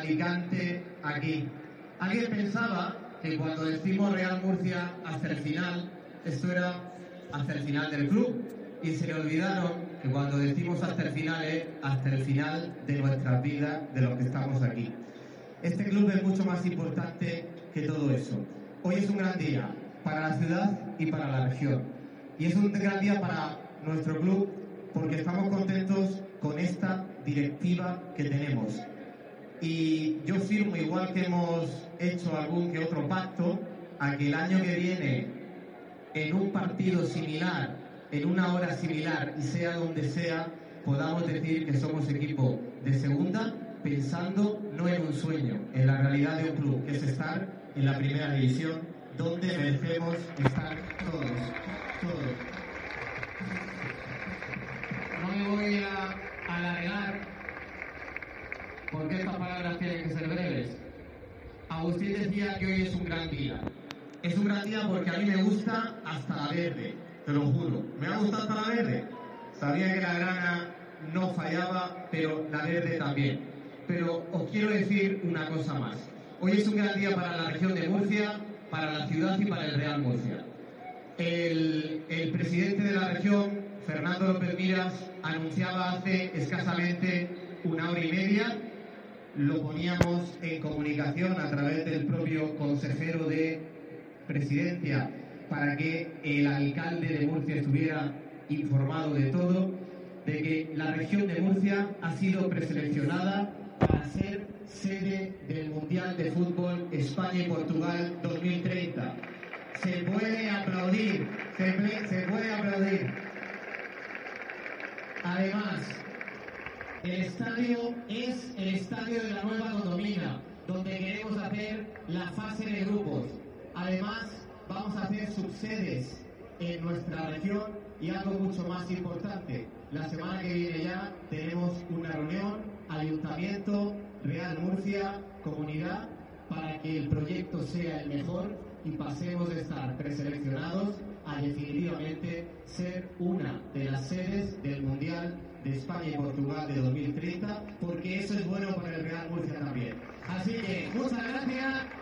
Alicante aquí. Alguien pensaba que cuando decimos Real Murcia hasta el final, esto era hasta el final del club, y se le olvidaron que cuando decimos hasta el final es hasta el final de nuestras vidas, de los que estamos aquí. Este club es mucho más importante que todo eso. Hoy es un gran día para la ciudad y para la región. Y es un gran día para nuestro club porque estamos contentos con esta directiva que tenemos. Y yo firmo, igual que hemos hecho algún que otro pacto, a que el año que viene, en un partido similar, en una hora similar y sea donde sea, podamos decir que somos equipo de segunda, pensando no en un sueño, en la realidad de un club, que es estar en la primera división, donde merecemos estar todos. No me voy a alargar, porque estas palabras tienen que ser breves. Agustín decía que hoy es un gran día. Es un gran día porque a mí me gusta hasta la verde, te lo juro. ¿Me ha gustado hasta la verde? Sabía que la grana no fallaba, pero la verde también. Pero os quiero decir una cosa más. Hoy es un gran día para la región de Murcia, para la ciudad y para el Real Murcia. El presidente de la región, Fernando López Miras, anunciaba hace escasamente una hora y media, lo poníamos en comunicación a través del propio consejero de Presidencia para que el alcalde de Murcia estuviera informado de todo, de que la región de Murcia ha sido preseleccionada para ser sede del Mundial de Fútbol España y Portugal 2030. Se puede aplaudir, se puede aplaudir. Además, el estadio es el estadio de la nueva Condomina, donde queremos hacer la fase de grupos. Además, vamos a hacer subsedes en nuestra región y algo mucho más importante. La semana que viene ya tenemos una reunión, Ayuntamiento, Real Murcia, Comunidad, para que el proyecto sea el mejor y pasemos de estar preseleccionados a definitivamente ser una de las sedes del Mundial de España y Portugal de 2030, porque eso es bueno para el Real Murcia también. Así que, muchas gracias.